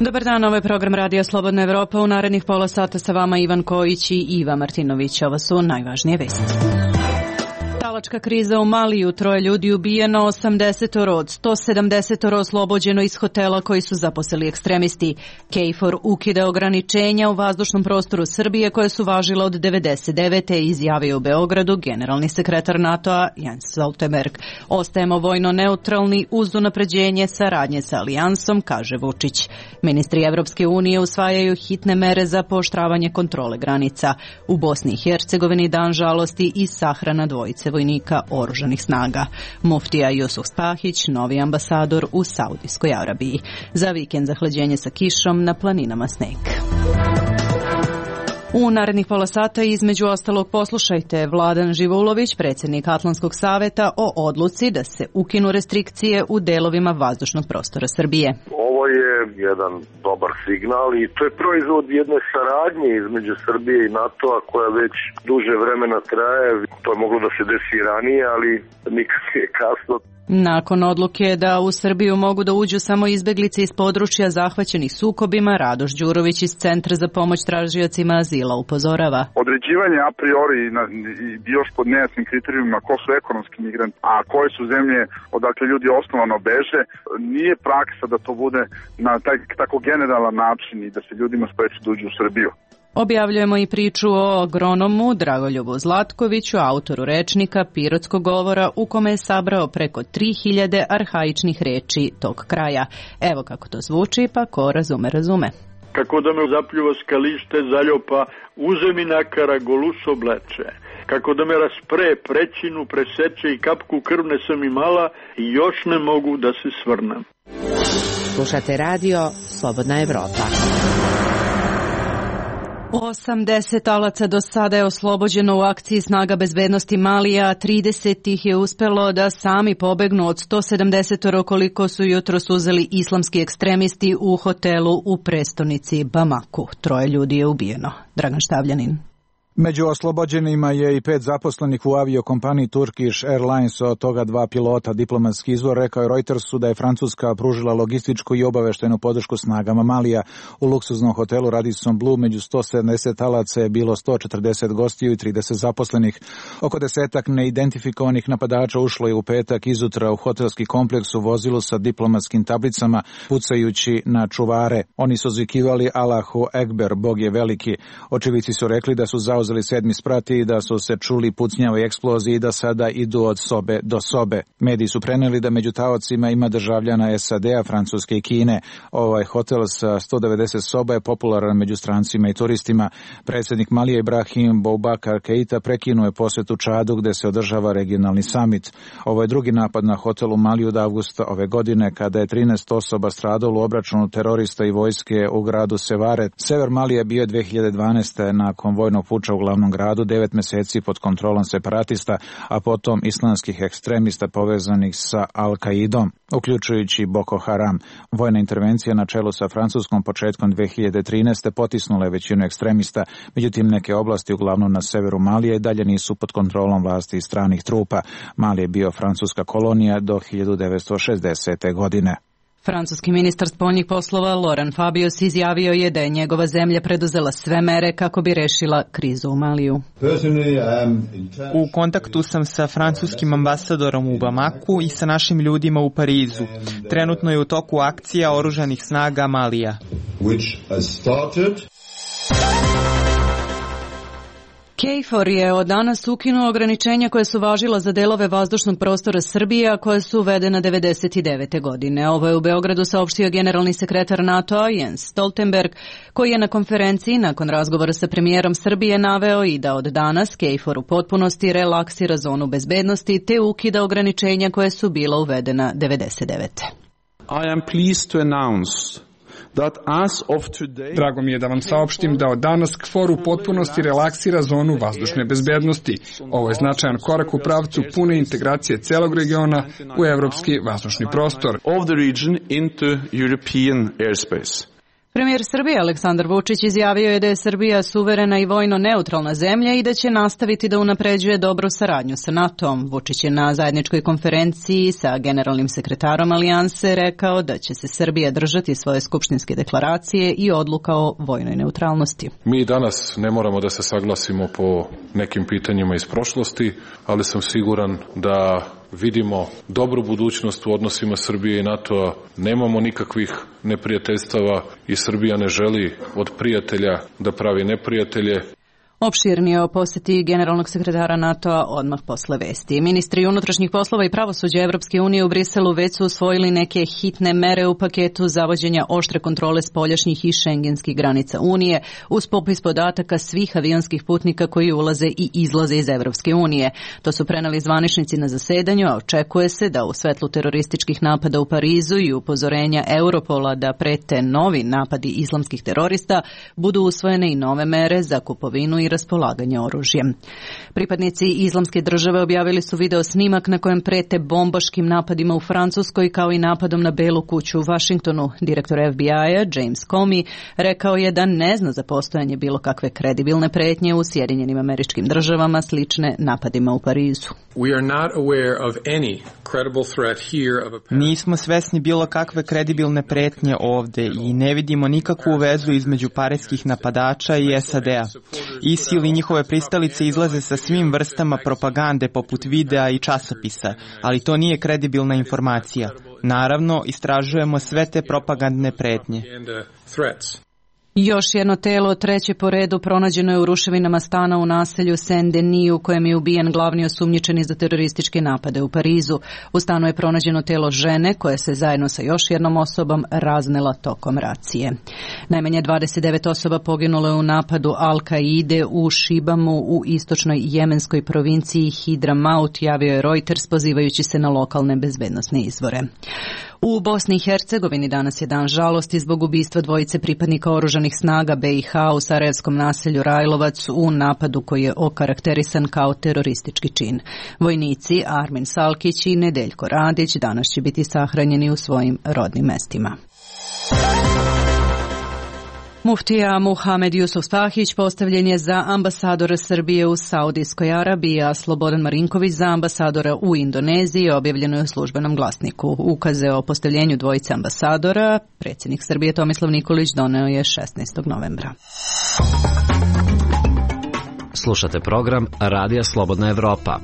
Dobar dan, ovo je program Radija Slobodna Evropa. U narednih pola sata sa vama Ivan Kojić i Iva Martinović. Ovo su najvažnije vesti. Talačka kriza u Maliju, 3 ljudi ubijeno, 80 od 170 oslobođeno iz hotela koji su zaposeli ekstremisti. KFOR ukida ograničenja u vazdušnom prostoru Srbije koje su važila od 99. izjavio u Beogradu generalni sekretar NATO-a Jens Stoltenberg. Ostajemo vojno neutralni uz unapređenje saradnje sa alijansom, kaže Vučić. Ministri Evropske unije usvajaju hitne mere za pooštravanje kontrole granica. U Bosni i Hercegovini dan žalosti i sahrana dvojice vojnika oružanih snaga. Muftija Jusuf Spahić, novi ambasador u Saudijskoj Arabiji. Za vikend zahlađenje sa kišom, na planinama sneg. U narednih pola sata između ostalog poslušajte Vladan Živoulović, predsjednik Atlantskog saveta, o odluci da se ukinu restrikcije u delovima vazdušnog prostora Srbije. Ovo je jedan dobar signal i to je proizvod jedne saradnje između Srbije i NATO-a koja već duže vremena traje. To je moglo da se desi i ranije, ali nikad nije kasno. Nakon odluke da u Srbiju mogu da uđu samo izbeglice iz područja zahvaćenih sukobima, Radoš Đurović iz Centra za pomoć tražiocima azila upozorava. Određivanje a priori i još pod nejasnim kriterijumima ko su ekonomski migranti, a koje su zemlje odakle ljudi osnovano beže, nije praksa da to bude na taj tako generalan način i da se ljudima spreči da uđu u Srbiju. Objavljujemo i priču o agronomu Dragoljubu Zlatkoviću, autoru rečnika Pirotskog govora u kome je sabrao preko 3000 arhaičnih reči tog kraja. Evo kako to zvuči, pa ko razume, razume. Kako da me zapljuva skalište zaljopa, uzemina karagolus obleče. Kako da me raspre, prećinu, preseče i kapku krvne sam imala i još ne mogu da se svrnem. Slušate radio Slobodna Evropa. 80 talaca do sada je oslobođeno u akciji snaga bezbednosti Malija, a 30 ih je uspelo da sami pobegnu od 170 koliko su jutros uzeli islamski ekstremisti u hotelu u prestonici Bamaku. 3 ljudi je ubijeno. Dragan Štavljanin. Među oslobođenima je i 5 zaposlenih u aviokompaniji Turkish Airlines, od toga 2 pilota. Diplomatski izvor rekao je Reutersu da je Francuska pružila logističku i obaveštenu podršku snagama Malija. U luksuznom hotelu Radisson Blu među 170 talaca je bilo 140 gostiju i 30 zaposlenih. Oko 10 neidentifikovanih napadača ušlo je u petak izutra u hotelski kompleks u vozilu sa diplomatskim tablicama, pucajući na čuvare. Oni su zvikivali Allahu Ekber, Bog je veliki. Očevici su rekli da su zauzeli 7. sprat i da su se čuli pucnjave i eksplozije i da sada idu od sobe do sobe. Mediji su preneli da među taocima ima državljana SAD-a, Francuske i Kine. Ovaj hotel sa 190 soba je popularan među strancima i turistima. Predsjednik Malija Ibrahim Boubacar Keita prekinuo je posjetu Čadu gde se održava regionalni samit. Ovo je drugi napad na hotel u Maliju od avgusta ove godine, kada je 13 osoba stradalo u obračunu terorista i vojske u gradu Sevare. Sever Malija bio je 2012. nakon vojnog puča u glavnom gradu 9 meseci pod kontrolom separatista, a potom islamskih ekstremista povezanih sa Al-Qaidom, uključujući Boko Haram. Vojna intervencija na čelu sa Francuskom početkom 2013. potisnula je većinu ekstremista, međutim neke oblasti uglavnom na severu Malije i dalje nisu pod kontrolom vlasti stranih trupa. Mali je bio francuska kolonija do 1960. godine. Francuski ministar spoljnih poslova Laurent Fabius izjavio je da je njegova zemlja preduzela sve mere kako bi rešila krizu u Maliju. U kontaktu sam sa francuskim ambasadorom u Bamaku i sa našim ljudima u Parizu. Trenutno je u toku akcija oružanih snaga Malija. KFOR je od danas ukinuo ograničenja koje su važila za delove vazdušnog prostora Srbije, a koje su uvedena 99. godine. Ovo je u Beogradu saopštio generalni sekretar NATO-a Jens Stoltenberg, koji je na konferenciji nakon razgovora sa premijerom Srbije naveo i da od danas KFOR u potpunosti relaksira zonu bezbednosti te ukida ograničenja koje su bila uvedena 99. I am pleased to announce Drago mi je da vam saopštim da od danas KFOR u potpunosti relaksira zonu vazdušne bezbednosti. Ovo je značajan korak u pravcu pune integracije celog regiona u evropski vazdušni prostor. Premijer Srbije Aleksandar Vučić izjavio je da je Srbija suverena i vojno neutralna zemlja i da će nastaviti da unapređuje dobru saradnju sa NATO-om. Vučić je na zajedničkoj konferenciji sa generalnim sekretarom Alijanse rekao da će se Srbija držati svoje skupštinske deklaracije i odluka o vojnoj neutralnosti. Mi danas ne moramo da se saglasimo po nekim pitanjima iz prošlosti, ali sam siguran da vidimo dobru budućnost u odnosima Srbije i NATO-a. Nemamo nikakvih neprijateljstava i Srbija ne želi od prijatelja da pravi neprijatelje. Opširnije o poseti generalnog sekretara NATO-a odmah posle vesti. Ministri unutrašnjih poslova i pravosuđa Evropske unije u Briselu već su usvojili neke hitne mere u paketu zavođenja oštre kontrole spoljašnjih i šengenskih granica Unije uz popis podataka svih avionskih putnika koji ulaze i izlaze iz Evropske unije. To su preneli zvaničnici na zasedanju, a očekuje se da u svetlu terorističkih napada u Parizu i upozorenja Europola da prete novi napadi islamskih terorista budu usvojene i nove mere za kupovinu i raspolaganje oružjem. Pripadnici Islamske države objavili su video snimak na kojem prete bombaškim napadima u Francuskoj kao i napadom na Belu kuću u Vašingtonu. Direktor FBI-a James Comey rekao je da ne zna za postojanje bilo kakve kredibilne pretnje u Sjedinjenim Američkim Državama slične napadima u Parizu. Nismo svesni bilo kakve kredibilne pretnje ovde i ne vidimo nikakvu vezu između parijskih napadača i SAD-a. ISIL i njihove pristalice izlaze sa svim vrstama propagande poput videa i časopisa, ali to nije kredibilna informacija. Naravno, istražujemo sve te propagandne pretnje. Još jedno telo, treće po redu, pronađeno je u ruševinama stana u naselju Saint-Denis u kojem je ubijen glavni osumnjičeni za terorističke napade u Parizu. U stanu je pronađeno telo žene koja se zajedno sa još jednom osobom raznela tokom racije. Najmanje 29 osoba poginulo je u napadu Al-Kaide u Šibamu u istočnoj jemenskoj provinciji Hidramaut, javio je Reuters pozivajući se na lokalne bezbednosne izvore. U Bosni i Hercegovini danas je dan žalosti zbog ubistva dvojice pripadnika oružanih snaga BiH u sarajevskom naselju Rajlovac u napadu koji je okarakterisan kao teroristički čin. Vojnici Armin Salkić i Nedeljko Radić danas će biti sahranjeni u svojim rodnim mestima. Muftija Muhamed Jusuf Spahić postavljen je za ambasadora Srbije u Saudijskoj Arabiji, a Slobodan Marinković za ambasadora u Indoneziji, objavljeno je u Službenom glasniku. Ukaze o postavljenju dvojice ambasadora predsjednik Srbije Tomislav Nikolić doneo je 16. novembra. Slušate program Radija Slobodna Evropa.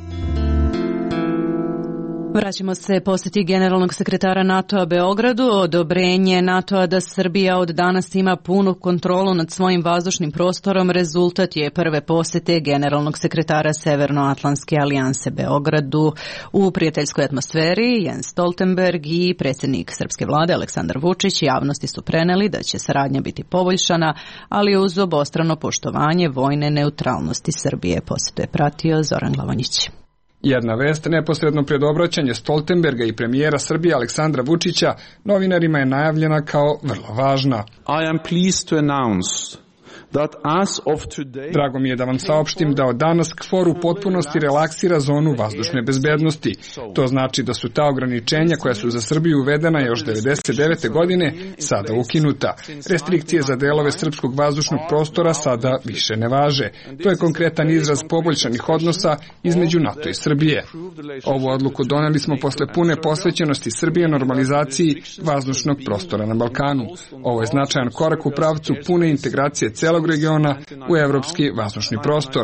Vraćamo se posjeti generalnog sekretara NATO-a Beogradu. Odobrenje NATO-a da Srbija od danas ima punu kontrolu nad svojim vazdušnim prostorom rezultat je prve posjete generalnog sekretara Severnoatlantske alijanse Beogradu. U prijateljskoj atmosferi Jens Stoltenberg i predsjednik srpske vlade Aleksandar Vučić javnosti su preneli da će saradnja biti poboljšana, ali uz obostrano poštovanje vojne neutralnosti Srbije. Posjetu je pratio Zoran Glavonjić. Jedna vest neposredno pred obraćanje Stoltenberga i premijera Srbije Aleksandra Vučića novinarima je najavljena kao vrlo važna. I am pleased to announce that as of today... Drago mi je da vam saopštim da od danas KFOR u potpunosti relaksira zonu vazdušne bezbednosti. To znači da su ta ograničenja koja su za Srbiju uvedena još 1999. godine sada ukinuta. Restrikcije za delove srpskog vazdušnog prostora sada više ne važe. To je konkretan izraz poboljšanih odnosa između NATO i Srbije. Ovu odluku doneli smo posle pune posvećenosti Srbije normalizaciji vazdušnog prostora na Balkanu. Ovo je značajan korak u pravcu pune integracije celog regiona u evropski vazdušni prostor,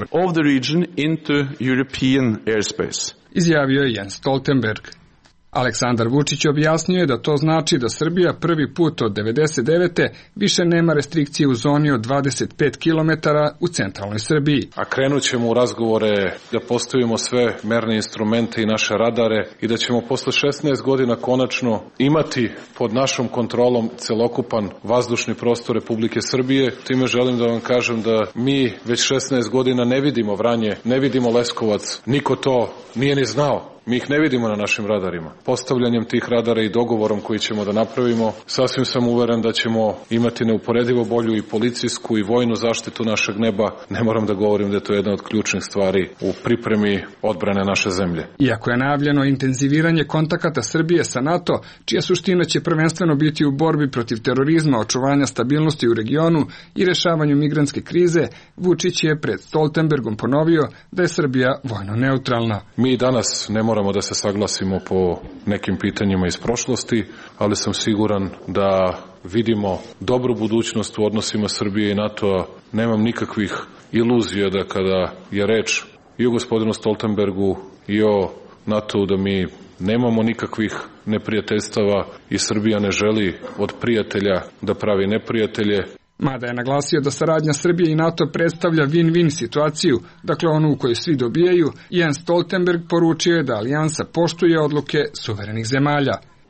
izjavio je Jens Stoltenberg. Aleksandar Vučić objasnio je da to znači da Srbija prvi put od 1999. više nema restrikcije u zoni od 25 km u centralnoj Srbiji. A krenut ćemo u razgovore da postavimo sve merne instrumente i naše radare i da ćemo posle 16 godina konačno imati pod našom kontrolom celokupan vazdušni prostor Republike Srbije. Time želim da vam kažem da mi već 16 godina ne vidimo Vranje, ne vidimo Leskovac, niko to nije ni znao. Mi ih ne vidimo na našim radarima. Postavljanjem tih radara i dogovorom koji ćemo da napravimo, sasvim sam uveren da ćemo imati neuporedivo bolju i policijsku i vojnu zaštitu našeg neba. Ne moram da govorim da je to jedna od ključnih stvari u pripremi odbrane naše zemlje. Iako je najavljeno intenziviranje kontakata Srbije sa NATO, čija suština će prvenstveno biti u borbi protiv terorizma, očuvanja stabilnosti u regionu i rešavanju migrantske krize, Vučić je pred Stoltenbergom ponovio da je Srbija vojno neutralna. Mi danas ne moramo da se saglasimo po nekim pitanjima iz prošlosti, ali sam siguran da vidimo dobru budućnost u odnosima Srbije i NATO-a. Nemam nikakvih iluzija da kada je reč i o gospodinu Stoltenbergu i o NATO-u da mi nemamo nikakvih neprijateljstava i Srbija ne želi od prijatelja da pravi neprijatelje. Mada je naglasio da saradnja Srbije i NATO predstavlja win-win situaciju, dakle onu u kojoj svi dobijaju, Jens Stoltenberg poručio je da alijansa poštuje odluke suverenih zemalja.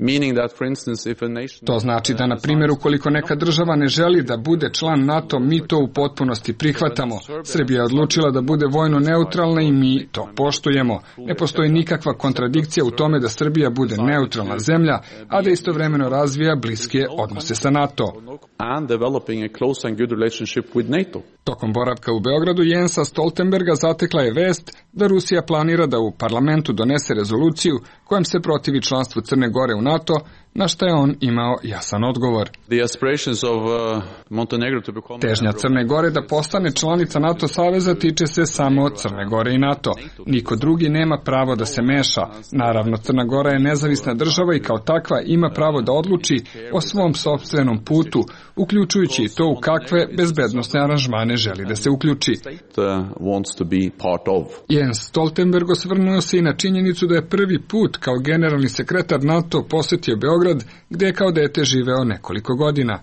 To znači da, na primjer, ukoliko neka država ne želi da bude član NATO, mi to u potpunosti prihvatamo. Srbija je odlučila da bude vojno neutralna i mi to poštujemo. Ne postoji nikakva kontradikcija u tome da Srbija bude neutralna zemlja, a da istovremeno razvija bliske odnose sa NATO. Tokom boravka u Beogradu Jensa Stoltenberga zatekla je vest da Rusija planira da u parlamentu donese rezoluciju kojom se protivi članstvu Crne Gore u NATO, na što je on imao jasan odgovor. Težnja Crne Gore da postane članica NATO saveza tiče se samo Crne Gore i NATO. Niko drugi nema pravo da se meša. Naravno, Crna Gora je nezavisna država i kao takva ima pravo da odluči o svom sopstvenom putu, uključujući i to u kakve bezbednosne aranžmane želi da se uključi. Jens Stoltenberg osvrnuo se i na činjenicu da je prvi put kao generalni sekretar NATO posjetio Beograd, gde je kao dete živeo nekoliko godina.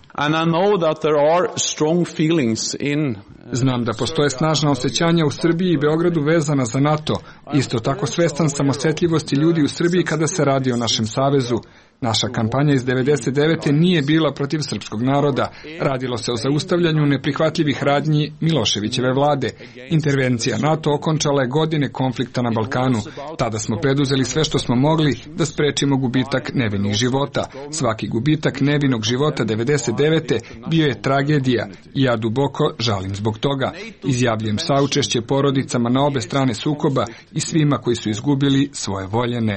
Znam da postoje snažna osjećanja u Srbiji i Beogradu vezana za NATO. Isto tako svestan sam osetljivosti ljudi u Srbiji kada se radi o našem savezu. Naša kampanja iz 99. nije bila protiv srpskog naroda. Radilo se o zaustavljanju neprihvatljivih radnji Miloševićeve vlade. Intervencija NATO okončala je godine konflikta na Balkanu. Tada smo preduzeli sve što smo mogli da sprečimo gubitak nevinih života. Svaki gubitak nevinog života 99. bio je tragedija i ja duboko žalim zbog toga. Izjavljujem saučešće porodicama na obe strane sukoba i svima koji su izgubili svoje voljene.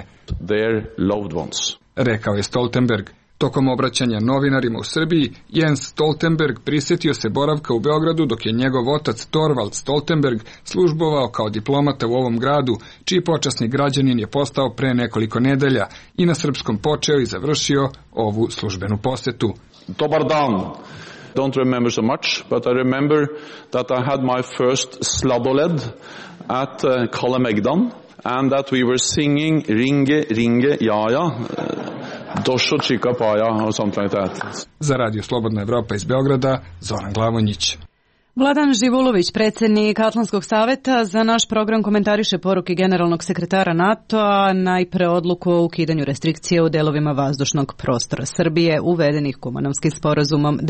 Rekao je Stoltenberg. Tokom obraćanja novinarima u Srbiji, Jens Stoltenberg prisjetio se boravka u Beogradu dok je njegov otac Torvald Stoltenberg službovao kao diplomata u ovom gradu, čiji počasni građanin je postao pre nekoliko nedelja i na srpskom počeo i završio ovu službenu posetu. Dobar dan. Don't remember so much, but I remember that I had my first sladoled at Kalemegdan. And that we were singing Ringe, Ringe, Jaja, Došo, Čika, Paja, or something like that. Za Radio Slobodna Evropa iz Beograda, Zoran Glavonjić. Vladan Živulović, predsjednik Atlantskog saveta, za naš program komentariše poruke generalnog sekretara NATO-a, najpre odluku o ukidanju restrikcije u delovima vazdušnog prostora Srbije, uvedenih Kumanovskim sporazumom 99.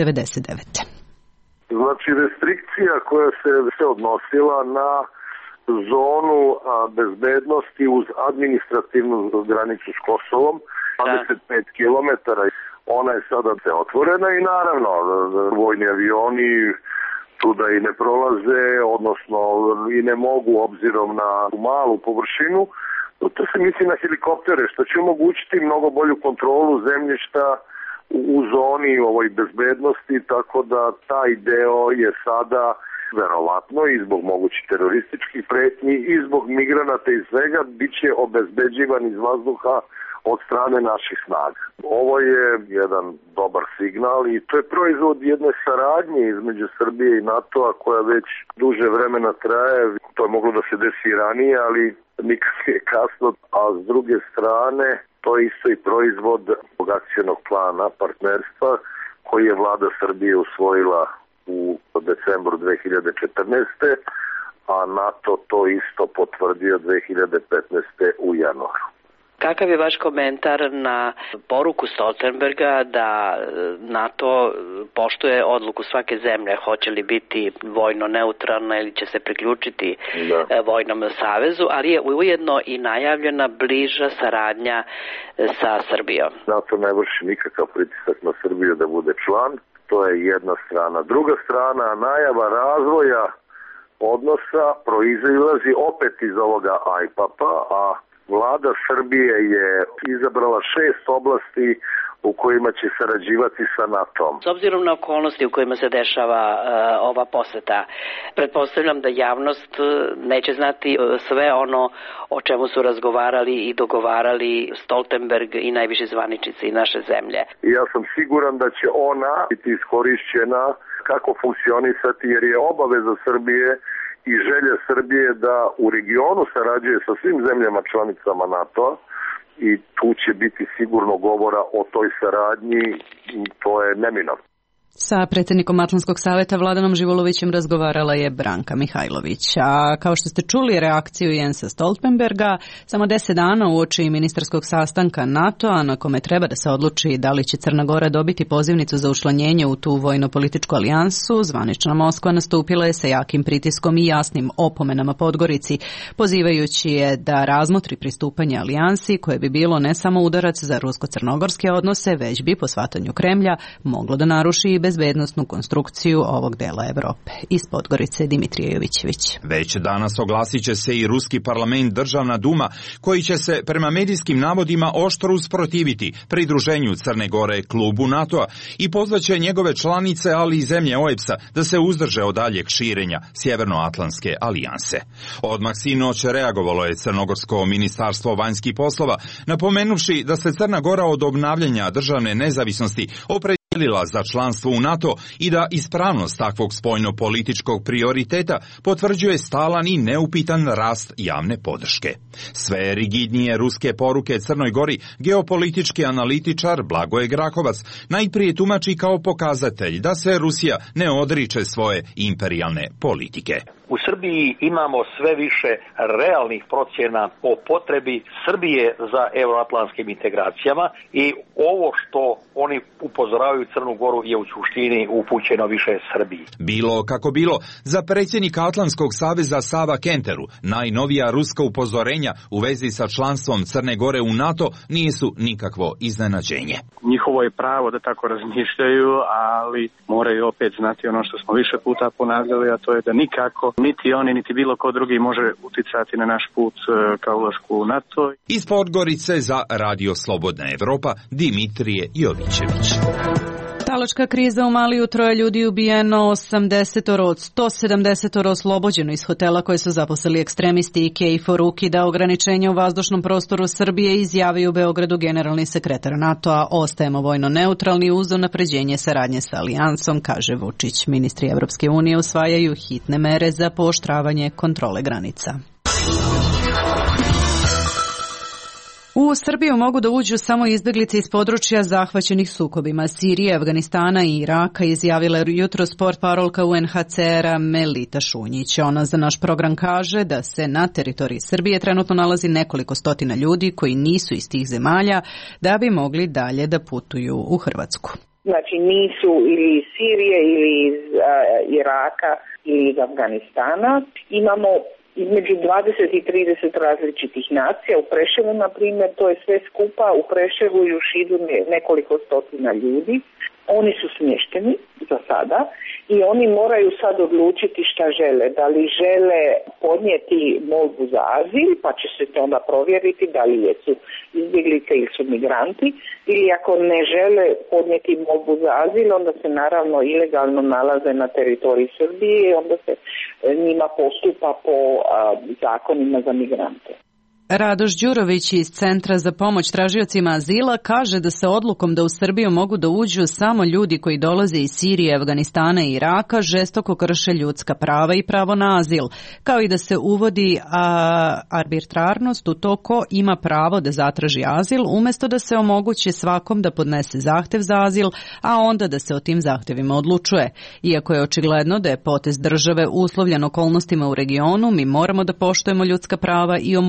Znači, restrikcija koja se odnosila na zonu bezbednosti uz administrativnu granicu s Kosovom, 25 km, ona je sada otvorena i naravno vojni avioni tuda i ne prolaze, odnosno i ne mogu obzirom na malu površinu. To se misli na helikoptere, što će omogućiti mnogo bolju kontrolu zemljišta u zoni ovoj bezbednosti, tako da taj deo je sada verovatno i zbog mogućih terorističkih pretnji i zbog migranata i svega bit će obezbeđivan iz vazduha od strane naših snaga. Ovo je jedan dobar signal i to je proizvod jedne saradnje između Srbije i NATO-a koja već duže vremena traje. To je moglo da se desi i ranije, ali nikad je kasno. A s druge strane, to je isto i proizvod akcionog plana partnerstva koji je vlada Srbije usvojila u decembru 2014. a NATO to isto potvrdio 2015. u januaru. Kakav je vaš komentar na poruku Stoltenberga da NATO poštuje odluku svake zemlje, hoće li biti vojno neutralna ili će se priključiti vojnom savezu, ali je ujedno i najavljena bliža saradnja sa Srbijom? NATO ne vrši nikakav pritisak na Srbiju da bude član, to je jedna strana. Druga strana, najava razvoja odnosa proizilazi opet iz ovoga IPAP-a, a Vlada Srbije je izabrala 6 oblasti u kojima će sarađivati sa NATO-om. S obzirom na okolnosti u kojima se dešava ova poseta, pretpostavljam da javnost neće znati sve ono o čemu su razgovarali i dogovarali Stoltenberg i najviši zvaničnici naše zemlje. Ja sam siguran da će ona biti iskorišćena kako funkcionisati, jer je obaveza Srbije i želja Srbije da u regionu sarađuje sa svim zemljama članicama NATO-a i tu će biti sigurno govora o toj saradnji, to je neminovno. Sa predsjednikom Atlantskog saveta Vladanom Živolovićem razgovarala je Branka Mihajlović. A kao što ste čuli reakciju Jensa Stoltenberga, samo 10 dana uoči ministarskog sastanka NATO-a na kome treba da se odluči da li će Crna Gora dobiti pozivnicu za učlanjenje u tu vojno-političku alijansu, zvanična Moskva nastupila je sa jakim pritiskom i jasnim opomenama Podgorici, pozivajući je da razmotri pristupanje alijansi koje bi bilo ne samo udarac za rusko-crnogorske odnose, već bi po shvatanju Kremlja moglo da naruši i bezbednosnu konstrukciju ovog dela Evrope. Iz Podgorice Dimitrije Jovićević. Već danas oglasit će se i ruski parlament Državna duma, koji će se prema medijskim navodima oštro usprotiviti pridruženju Crne Gore klubu NATO-a i pozvaće njegove članice, ali i zemlje OEBS-a da se uzdrže od daljeg širenja Sjevernoatlantske alijanse. Odmah sinoć reagovalo je Crnogorsko ministarstvo vanjskih poslova, napomenuvši da se Crna Gora od obnavljanja državne nezavisnosti opredijelila za članstvo u NATO i da ispravnost takvog spoljno-političkog prioriteta potvrđuje stalan i neupitan rast javne podrške. Sve rigidnije ruske poruke Crnoj Gori geopolitički analitičar Blagoje Grakovac najprije tumači kao pokazatelj da se Rusija ne odriče svoje imperijalne politike. U Srbiji imamo sve više realnih procjena o potrebi Srbije za euroatlantskim integracijama i ovo što oni upozoravaju Crnu Goru je u suštini upućeno više Srbiji. Bilo kako bilo, za predsjednika Atlantskog saveza Sava Kenteru najnovija ruska upozorenja u vezi sa članstvom Crne Gore u NATO nisu nikakvo iznenađenje. Njihovo je pravo da tako razmišljaju, ali moraju opet znati ono što smo više puta ponavljali, a to je da nikako niti oni, niti bilo ko drugi može uticati na naš put ka ulasku u NATO. Iz Podgorice za Radio Slobodna Evropa, Dimitrije Jovićević. Talačka kriza u Maliju, 3 ljudi ubijeno, 80 od 170 oslobođeno iz hotela koje su zaposlili ekstremisti i KFOR ukida ograničenja u vazdušnom prostoru Srbije, izjavio u Beogradu generalni sekretar NATO-a. Ostajemo vojno neutralni uz unapređenje saradnje sa alijansom, kaže Vučić. Ministri Evropske unije usvajaju hitne mere za pooštravanje kontrole granica. U Srbiju mogu da uđu samo izbeglice iz područja zahvaćenih sukobima Sirije, Afganistana i Iraka, izjavila jutros portparolka UNHCR-a Melita Šunjić. Ona za naš program kaže da se na teritoriji Srbije trenutno nalazi nekoliko stotina ljudi koji nisu iz tih zemalja da bi mogli dalje da putuju u Hrvatsku. Znači nisu ili iz Sirije ili iz Iraka ili iz Afganistana. Imamo između 20 i 30 različitih nacija. U Preševu, na primjer, to je sve skupa. U Preševu i u Šidu nekoliko stotina ljudi. Oni su smješteni za sada i oni moraju sad odlučiti šta žele. Da li žele podnijeti molbu za azil, pa će se to onda provjeriti da li jesu izbjeglice ili su migranti, ili ako ne žele podnijeti molbu za azil, onda se naravno ilegalno nalaze na teritoriji Srbije i onda se njima postupa po zakonima za migrante. Radoš Đurović iz Centra za pomoć tražiocima azila kaže da se odlukom da u Srbiju mogu da uđu samo ljudi koji dolaze iz Sirije, Afganistana i Iraka žestoko krše ljudska prava i pravo na azil, kao i da se uvodi arbitrarnost u to ko ima pravo da zatraži azil, umjesto da se omogući svakom da podnese zahtev za azil, a onda da se o tim zahtevima odlučuje. Iako je očigledno da je potez države uslovljen okolnostima u regionu, mi moramo da poštujemo ljudska prava i omogućimo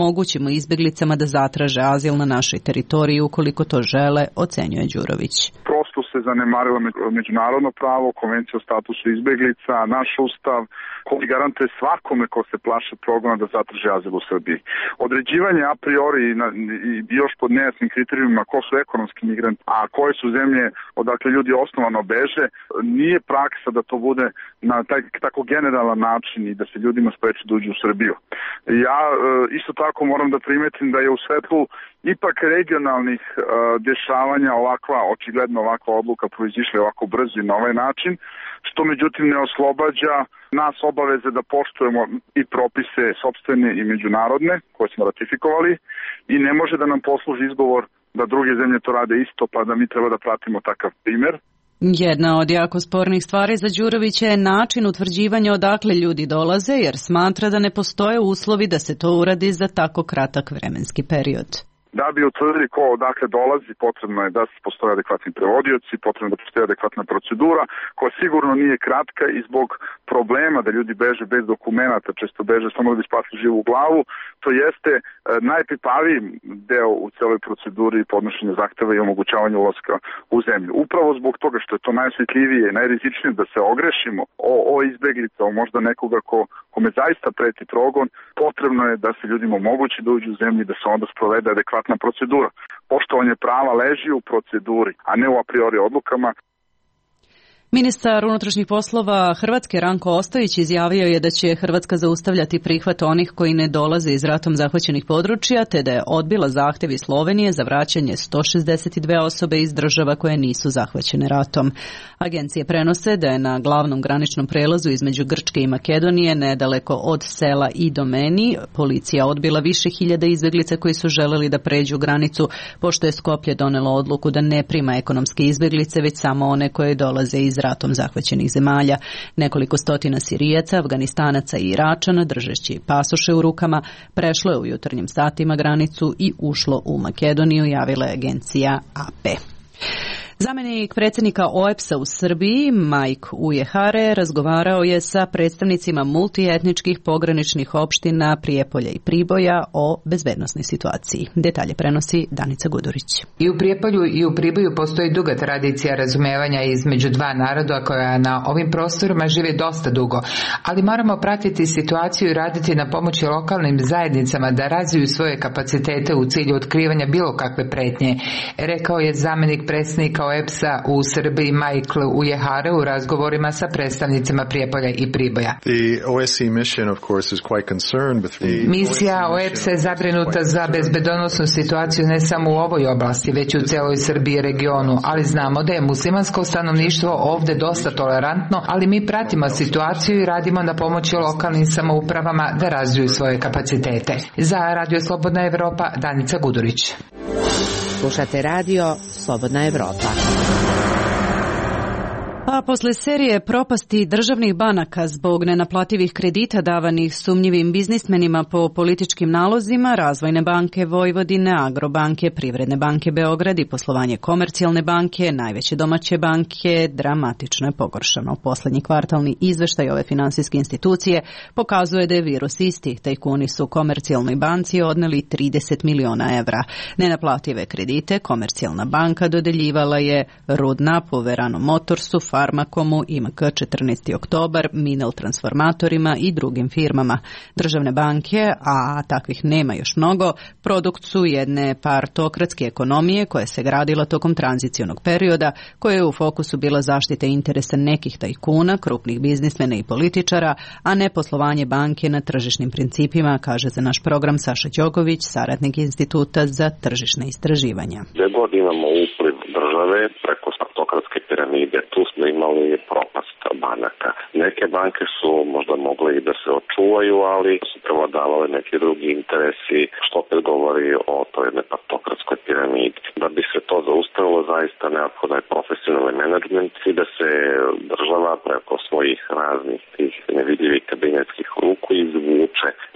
dozvolimo izbeglicama da zatraže azil na našoj teritoriji ukoliko to žele, ocenjuje Đurović. Prosto se zanemarilo međunarodno pravo, konvencija o statusu izbeglica, naš ustav koji garantuje svakome ko se plaše progona da zatraži azil u Srbiji. Određivanje a priori i još pod nejasnim kriterijumima ko su ekonomski migranti, a koje su zemlje odakle ljudi osnovano beže, nije praksa da to bude na taj tako generalan način i da se ljudima spreči da uđu u Srbiju. Ja isto tako moram da primetim da je u svetlu ipak regionalnih dešavanja očigledno ovakva odluka proizišla ovako brzo i na ovaj način, što međutim ne oslobađa nas obaveze da poštujemo i propise sopstvene i međunarodne koje smo ratifikovali i ne može da nam posluži izgovor da druge zemlje to rade isto pa da mi treba da pratimo takav primer. Jedna od jako spornih stvari za Đurovića je način utvrđivanja odakle ljudi dolaze, jer smatra da ne postoje uslovi da se to uradi za tako kratak vremenski period. Da bi utvrdili ko odakle dolazi, potrebno je da postoje adekvatni prevodioci, potrebno je da postoje adekvatna procedura, koja sigurno nije kratka i zbog problema da ljudi beže bez dokumenata, često beže samo da bi spasli živu glavu, to jeste najpipaviji deo u celoj proceduri podnošenja zahteva i omogućavanja ulaska u zemlju. Upravo zbog toga što je to najosjetljivije i najrizičnije da se ogrešimo o izbeglica, o možda nekoga kome zaista preti progon, potrebno je da se ljudima omogući da uđu u zemlju i da se onda sprovede adekvatna procedura. Poštovanje prava leži u proceduri, a ne u a priori odlukama. Ministar unutrašnjih poslova Hrvatske Ranko Ostojić izjavio je da će Hrvatska zaustavljati prihvat onih koji ne dolaze iz ratom zahvaćenih područja, te da je odbila zahtev iz Slovenije za vraćanje 162 osobe iz država koje nisu zahvaćene ratom. Agencije prenose da je na glavnom graničnom prelazu između Grčke i Makedonije, nedaleko od sela Idomeni, policija odbila više hiljada izbeglica koji su želeli da pređu granicu, pošto je Skoplje donelo odluku da ne prima ekonomske izbeglice, već samo one koje dolaze iz ratom zahvaćenih zemalja. Nekoliko stotina Sirijaca, Afganistanaca i Iračana, držeći pasoše u rukama, prešlo je u jutarnjim satima granicu i ušlo u Makedoniju, javila je agencija AP. Zamenik predsjednika OEBS-a u Srbiji, Mike Ujehare, razgovarao je sa predstavnicima multietničkih pograničnih opština Prijepolja i Priboja o bezbednosnoj situaciji. Detalje prenosi Danica Gudurić. I u Prijepolju i u Priboju postoji duga tradicija razumevanja između dva naroda koja na ovim prostorima žive dosta dugo, ali moramo pratiti situaciju i raditi na pomoći lokalnim zajednicama da razviju svoje kapacitete u cilju otkrivanja bilo kakve pretnje, rekao je zamenik predsjednika OEBS-a u Srbiji Michael Ujehare u razgovorima sa predstavnicima Prijepolja i Priboja. Misija OEBS-a je zabrinuta za bezbedonosnu situaciju ne samo u ovoj oblasti, već u celoj Srbiji i regionu, ali znamo da je muslimansko stanovništvo ovde dosta tolerantno, ali mi pratimo situaciju i radimo na pomoći lokalnim samoupravama da razviju svoje kapacitete. Za Radio Slobodna Evropa, Danica Gudurić. Slušate radio Slobodna Evropa. A posle serije propasti državnih banaka zbog nenaplativih kredita davanih sumnjivim biznismenima po političkim nalozima, Razvojne banke Vojvodine, Agrobanke, Privredne banke Beograd i poslovanje Komercijalne banke, najveće domaće banke, dramatično je pogoršano. Poslednji kvartalni izveštaj ove finansijske institucije pokazuje da je virus isti. Tajkuni su Komercijalnoj banci odneli 30 miliona evra. Nenaplative kredite Komercijalna banka dodeljivala je Rudnapu, Verano Motorsu, Farmakomu, IMK 14. oktobar, Minel Transformatorima i drugim firmama. Državne banke, a takvih nema još mnogo, produkt su jedne partokratske ekonomije koja se gradila tokom tranzicionog perioda, koja je u fokusu bila zaštita interesa nekih tajkuna, krupnih biznismena i političara, a ne poslovanje banke na tržišnim principima, kaže za naš program Saša Đogović, saradnik Instituta za tržišne istraživanja. Gde god imamo upliv države preko partokratske piramide, tu smo imali propast banaka. Neke banke su možda mogle i da se očuvaju, ali su prevladavale neki drugi interesi, što opet govori o toj jednoj partokratskoj piramidi. Da bi se to zaustavilo, zaista neophodno je profesionalni menadžment i da se država preko svojih raznih tih nevidljivih kabinetskih ruku izvuče iz posla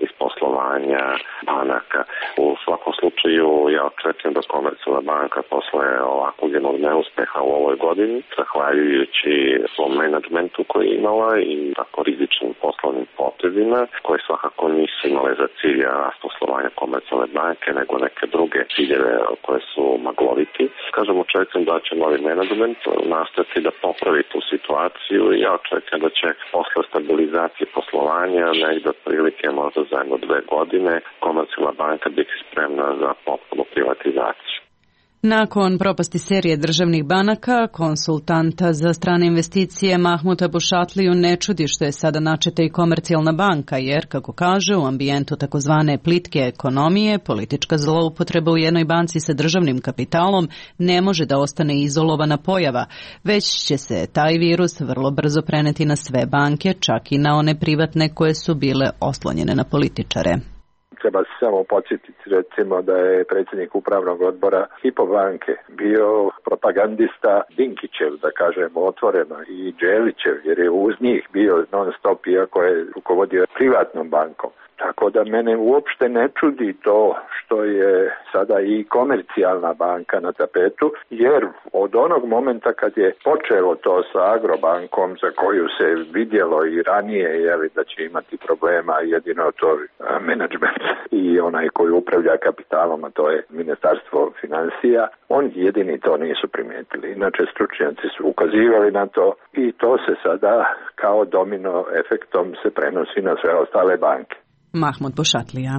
poslovanja banaka. U svakom slučaju ja očekujem da Komercijalna banka posle ovakvog jednog neuspeha u ovoj godini, zahvaljujući svom menadžmentu koji je imala i tako rizičnim poslovnim potezima, koji svakako nisu imale za cilj rast poslovanja Komercijalne banke, nego neke druge ciljeve koje su magloviti. Kažem, očekujem da će novi menadžment nastaviti da popravi tu situaciju i ja očekujem da će posle stabilizacije poslovanja negde otprilike možda za 1-2 godine Komercijalna banka biti spremna za potpunu privatizaciju. Nakon propasti serije državnih banaka, konsultanta za strane investicije Mahmuta Bušatliju ne čudi što je sada načeta i Komercijalna banka, jer, kako kaže, u ambijentu takozvane plitke ekonomije, politička zloupotreba u jednoj banci sa državnim kapitalom ne može da ostane izolovana pojava, već će se taj virus vrlo brzo preneti na sve banke, čak i na one privatne koje su bile oslonjene na političare. Treba se samo podsjetiti recimo da je predsjednik upravnog odbora Hypo banke bio propagandista Dinkićev, da kažemo otvoreno, i Đelićev, jer je uz njih bio non stop, iako je rukovodio privatnom bankom. Tako da mene uopšte ne čudi to što je sada i Komercijalna banka na tapetu, jer od onog momenta kad je počelo to sa Agrobankom, za koju se vidjelo i ranije da će imati problema, jedino to menadžment i onaj koji upravlja kapitalom, a to je Ministarstvo financija, oni jedini to nisu primijetili. Inače, stručnjaci su ukazivali na to i to se sada kao domino efektom se prenosi na sve ostale banke. Mahmud Bušatlija.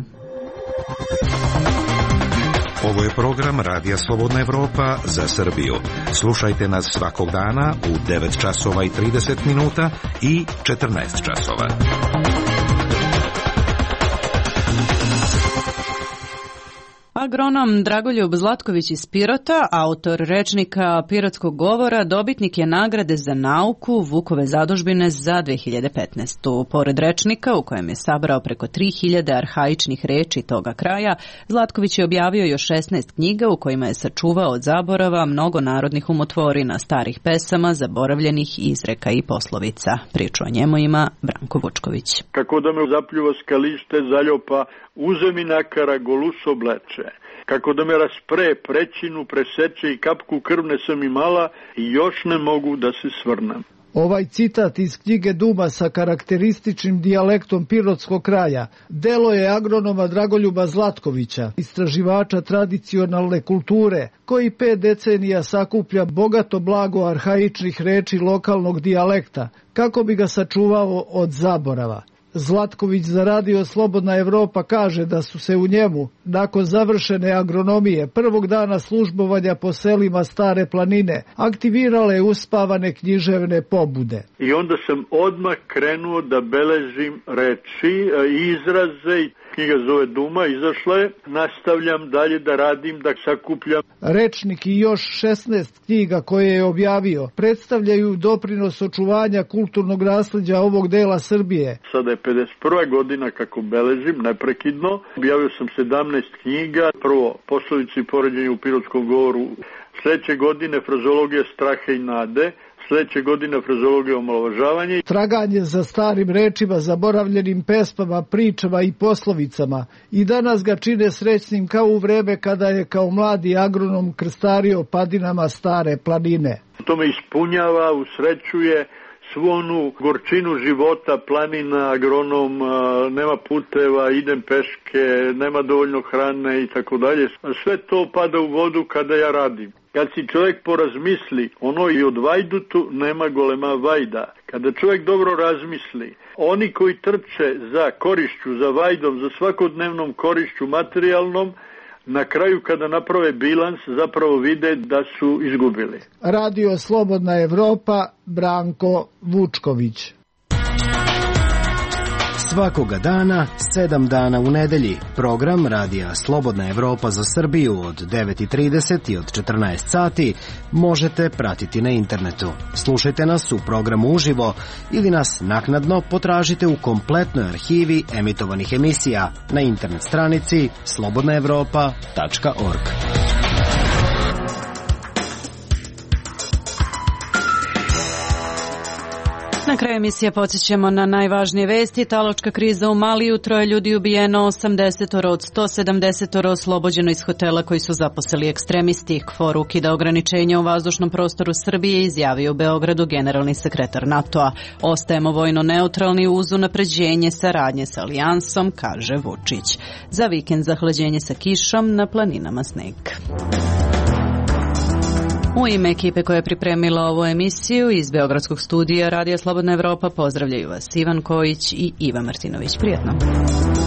Ovo je program Radija Slobodna Evropa za Srbiju. Slušajte nas svakog dana u 9 časova i 30 minuta i 14 časova. Agronom Dragoljub Zlatković iz Pirota, autor rečnika Pirotskog govora, dobitnik je nagrade za nauku Vukove zadužbine za 2015. Pored rečnika, u kojem je sabrao preko 3000 arhaičnih reči toga kraja, Zlatković je objavio još 16 knjiga u kojima je sačuvao od zaborava mnogo narodnih umotvorina, starih pesama, zaboravljenih izreka i poslovica. Priču o njemu ima Branko Vučković. Kako da me zapljuva skalište, zaljopa, uzemi nakara, goluso obleče. Kako da me raspre, prećinu, preseče i kapku krvne sam imala i još ne mogu da se svrnem. Ovaj citat iz knjige Duma sa karakterističnim dijalektom pirotskog kraja delo je agronoma Dragoljuba Zlatkovića, istraživača tradicionalne kulture, koji 5 decenija sakuplja bogato blago arhaičnih reči lokalnog dijalekta, kako bi ga sačuvao od zaborava. Zlatković za Radio Slobodna Evropa kaže da su se u njemu, nakon završene agronomije, prvog dana službovanja po selima Stare planine, aktivirale uspavane književne pobude. I onda sam odmah krenuo da beležim reči, izraze. Knjiga zove Duma, izašla je. Nastavljam dalje da radim, da sakupljam. Rečnik i još 16 knjiga koje je objavio predstavljaju doprinos očuvanja kulturnog nasleđa ovog dela Srbije. Sada je 51. godina kako beležim neprekidno. Objavio sam 17 knjiga. Prvo, poslovice i poređenje u Pirotskom govoru. Sljedeće godine frazologija straha i nade. Sljedeće godine frazologija omalovažavanja. Traganje za starim rečima, zaboravljenim pesmama, pričama i poslovicama. I danas ga čine srećnim kao u vreme kada je kao mladi agronom krstario padinama Stare planine. To me ispunjava, usrećuje svu onu gorčinu života, planina, agronom, nema puteva, idem peške, nema dovoljno hrane i tako dalje. Sve to pada u vodu kada ja radim. Kad si čovjek porazmisli, ono i od vajdutu nema golema vajda. Kada čovjek dobro razmisli, oni koji trče za korišću, za vajdom, za svakodnevnom korišću materijalnom, na kraju kada naprave bilans zapravo vide da su izgubili. Radio Slobodna Evropa, Branko Vučković. Svakoga dana, 7 dana u nedelji. Program Radija Slobodna Evropa za Srbiju od 9:30 i od 14 sati možete pratiti na internetu. Slušajte nas u programu uživo ili nas naknadno potražite u kompletnoj arhivi emitovanih emisija na internet stranici slobodnaevropa.org. Na kraju emisije podsjećamo na najvažnije vesti. Talačka kriza u Maliju, 3 ljudi ubijeno, 80 od 170 oslobođeno iz hotela koji su zaposeli ekstremisti. KFOR ukida ograničenja u vazdušnom prostoru Srbije, izjavio u Beogradu generalni sekretar NATO-a. Ostajemo vojno neutralni uz unapređenje saradnje sa alijansom, kaže Vučić. Za vikend zahlađenje sa kišom, na planinama sneg. U ime ekipe koja je pripremila ovu emisiju iz Beogradskog studija Radija Slobodna Evropa pozdravljaju vas Ivan Kojić i Iva Martinović. Prijetno!